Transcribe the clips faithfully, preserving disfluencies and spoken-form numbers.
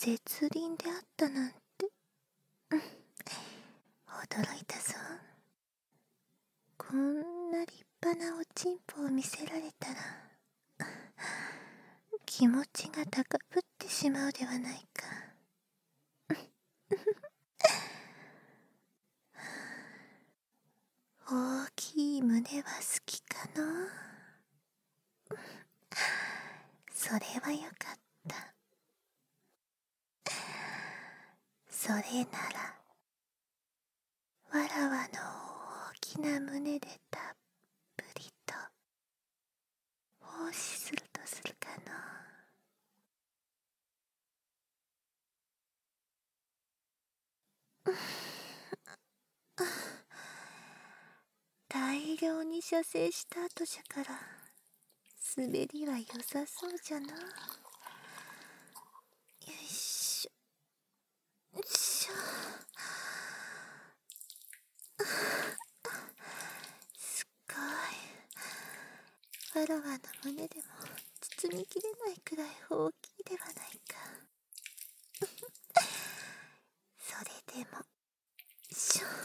絶倫であったなんて、うん、驚いたぞ。こんな立派なおちんぽを見せられたら気持ちが高ぶってしまうではないか。大きい胸は好きかの？それはよかった。それならわらわの大きな胸でたっぷりと奉仕するとするかの？大量に射精した後じゃから滑りは良さそうじゃな。よいしょよいしょ。すっごい。わらわの胸でも包みきれないくらい大きいではないか。それでもしょ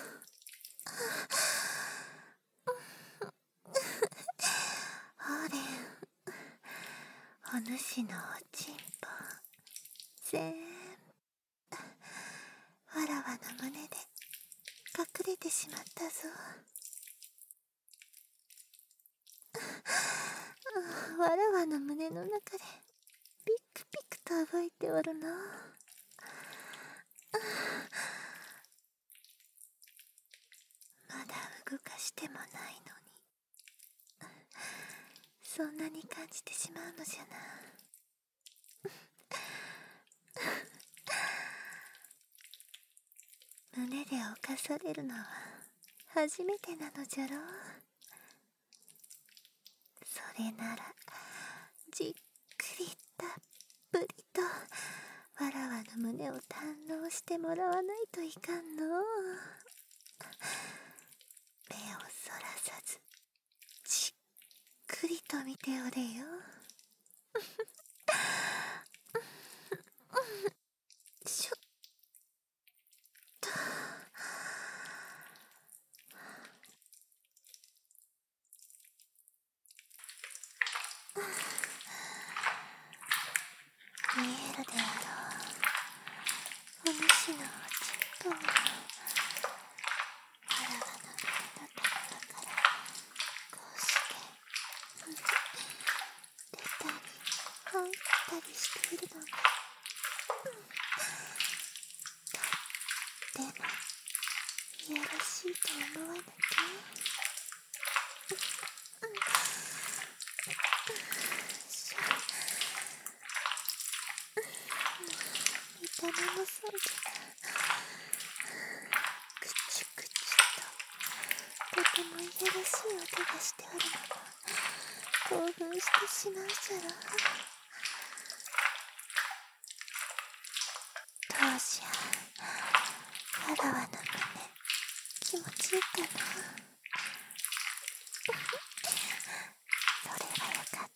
ほれ、お主のおちんぽぜんぶわらわの胸で隠れてしまったぞ。わらわの胸の中でピクピクと動いておるの。まだ動かしてもないのにそんなに感じてしまうのじゃな。胸で侵されるのは初めてなのじゃろう。それならじっくりたっぷりとわらわの胸を堪能してもらわないといかんの。目をそらさずじっくりと見ておれよ。しょっと。見えるであろう。お主のおちんぽをわらわの胸のところからこうして出たり入ったりしているのがとってもいやらしいと思わぬか？しょ見た目もそうじゃがくちゅくちゅととてもいやらしい音がしておるのも興奮してしまうじゃろう。どうじゃ、わらわの胸気持ちいいかな？それはよかった。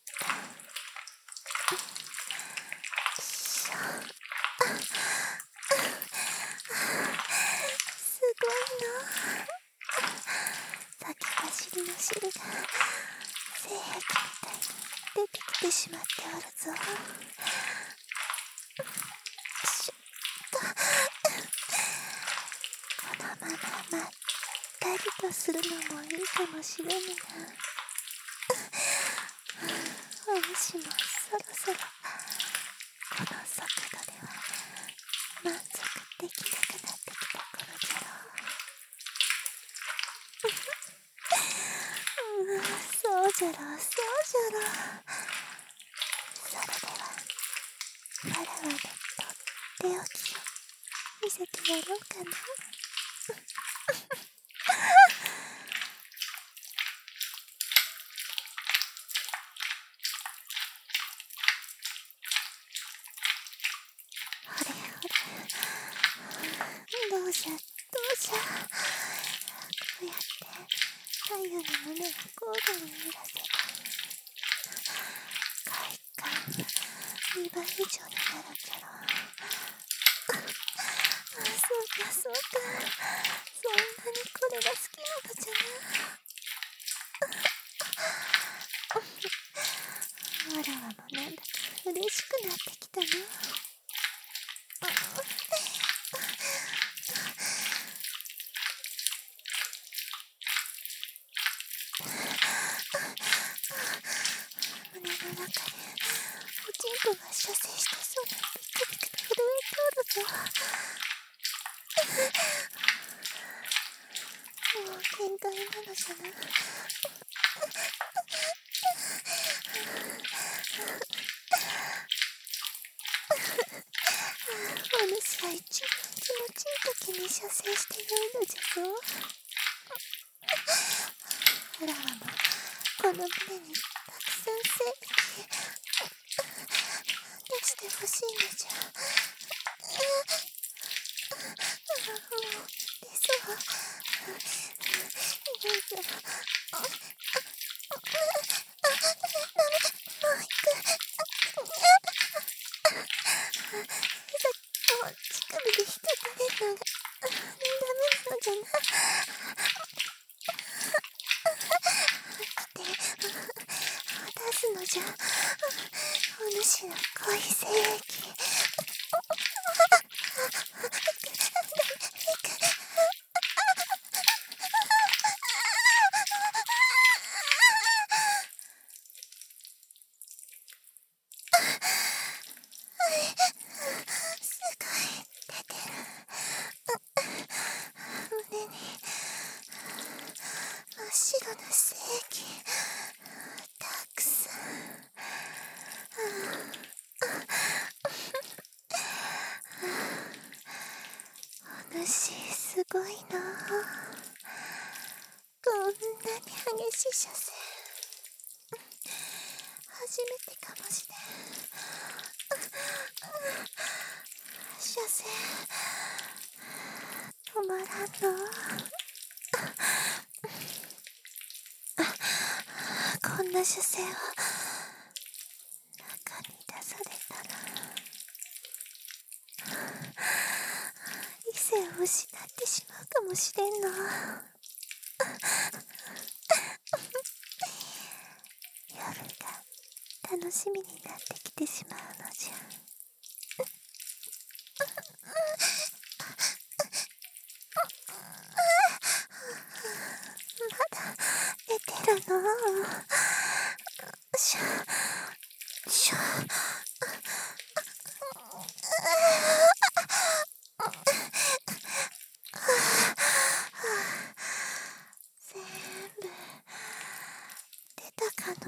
しょすごいの。先走りの汁が性癖みたいに出てきてしまっておるぞ。しょっとこのまままったりとするのもいいかもしれぬな。お主もそろそろこの速度では満足できなくなってきた頃じゃろう。うん、そうじゃろうそうじゃろう。それではわらわのとっておきを見せてやろうかな。ほれほれ、どうじゃどうじゃ。こうやって太陽の胸を交互に揺らせば快感にばい以上になるんじゃろ。あ、そうかそうか、そんなにこれが好きなのじゃな。わらわもなんだか嬉しくなってきたな。胸の中でおちんこが射精してそうなビクビクと震えとるぞ。もう限界なのじゃな。お主は一番気持ちいい時に射精してよいのじゃぞ。わらわもこの胸にたくさん精液出してほしいのじゃ。もう出そう。いよいよ。あ、あ、あ、ダメ、もう行く。さっきも乳首で引っかかれるのがダメなのじゃな。来て、出すのじゃ。お主の恋精液。すごい出てる。胸に真っ白な精液たくさん。お主すごいな。こんなに激しい射精初めてかもしれん。射精止まらんの。こんな射精を中に出されたら理性を失ってしまうかもしれんの。夜が楽しみになってきてしまうのじゃ。まだ出てるの。しょしょ全部出たかの。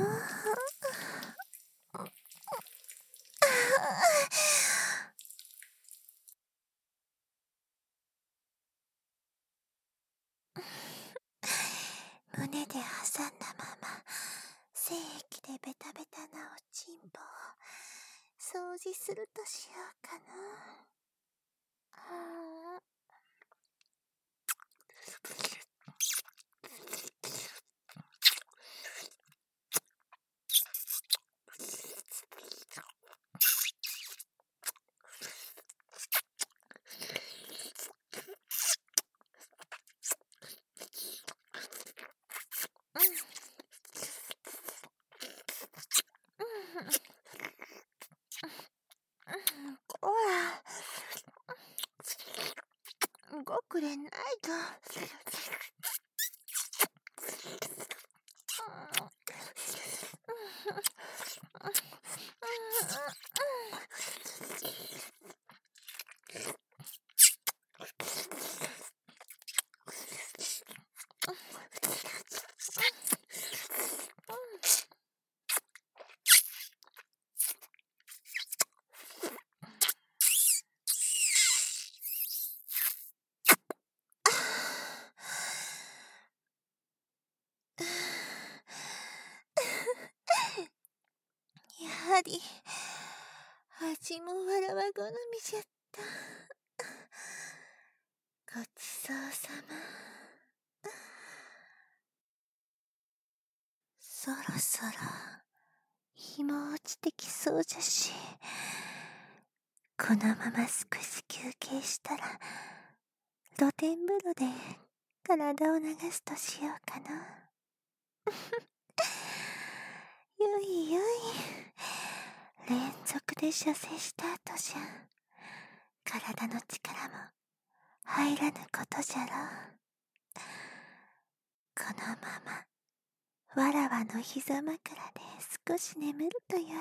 胸で挟んだまま精液でベタベタなおちんぽを掃除するとしようかな。ああ、こらごくれないと。やはり味もわらわ好みじゃった。ごちそうさま。そろそろ日も落ちてきそうじゃし、このまま少し休憩したら露天風呂で体を流すとしようかな。ゆいゆい、連続で射精した後じゃ体の力も入らぬことじゃろう。このままわらわの膝枕で少し眠るとよい。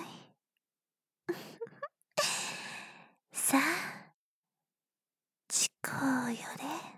さあ、ちこうよれ。